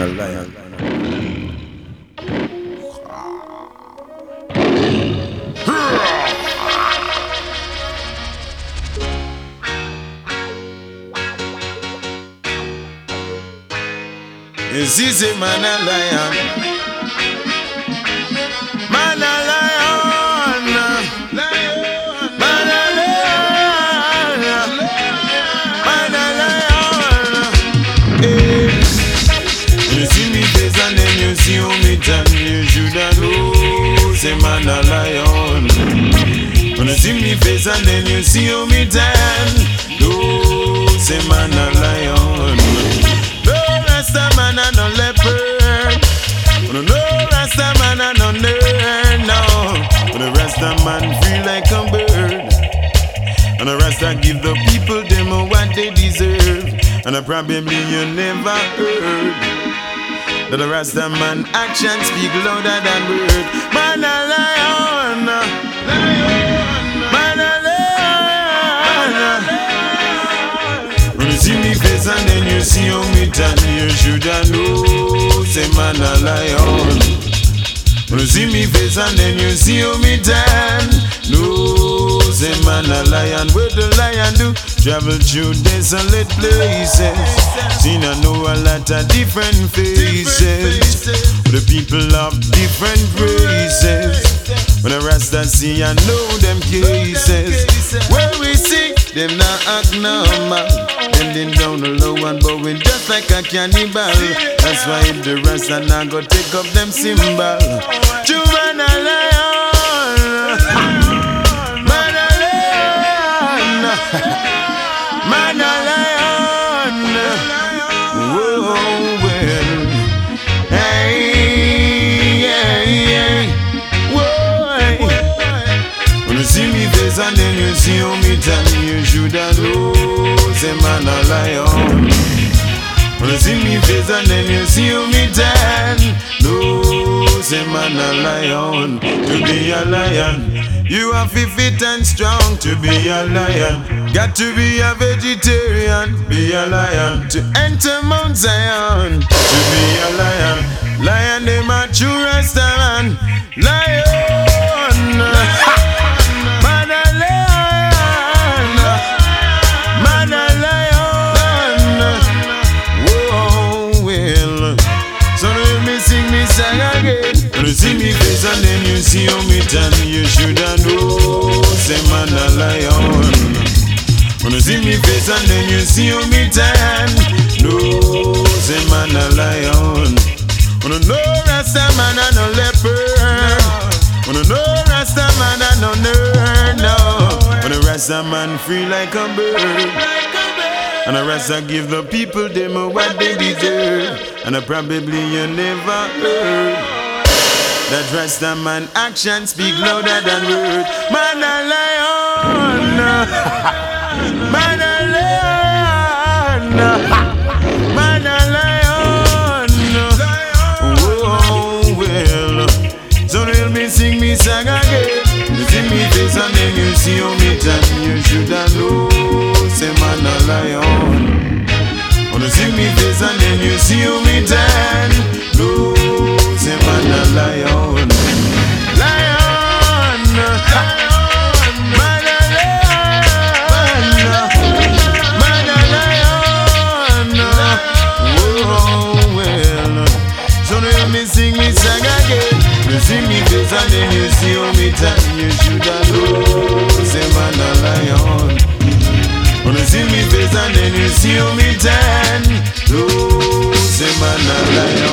a lion. This is a man a lion. Man a lion. Man a lion. Man a lion. Hey. You see me face and then you see how me turn. You shoulda know, say man a lion. When you see me face and then you see how me turn, no, say man a lion. Rasta man and no leopard. No Rasta man and no nerd, no. But the Rasta man free like a bird. And the Rasta give the people them what they deserve. And probably you never heard that the Rasta man action speak louder than word. Man a lion, man a lion. When you see me face and then you see how me turn, you shoulda know, say man a lion. When you see me face and then you see how me turn, no, say man a lion. What the lion do? Travel through desolate places, seen I know a lot of different faces. The people of different races. When the Rasta see I know them cases. When we see them not act normal, bending down the low and bowing just like a cannibal. That's why if the Rasta now go take up them symbol. You man a lion, man a lion, man a lion. Whoa, well, hey, yeah, whoa. When you see me face and then you see how me turn, you shoulda know, say man a lion. When you see me face and then you see how me turn, no, say man a lion. To be a lion, you have to fit and strong. To be a lion, got to be a vegetarian. Be a lion to enter Mount Zion. To be a lion, lion they my true Rasta man. Lion, man a lion, man a lion. Whoa, well, so let me sing me song again. When you see me face and then you see how me turn, you shoulda know, say man a lion. When you see me face and then you see how me turn, no, say man a lion. When you know Rasta man and no leopard. When you know Rasta man and no nerd, no. When the Rasta man free like a bird. And the Rasta give the people them what they deserve. And probably you never heard that Rasta man action speak louder than word. Man a lion, man a lion, man a lion. Whoa, well, so they'll me sing me song again. You see me face and then you see how me turn, you shoulda know, say man a lion. When you see me face and then you see how me turn, no, say man a lion. Lion, man a lion, man a lion. Whoa, well, so let me sing me song again. You see me face and then you see how me turn, you shoulda know, say man a lion. When you see me face and then you see how me turn, no, say man a lion.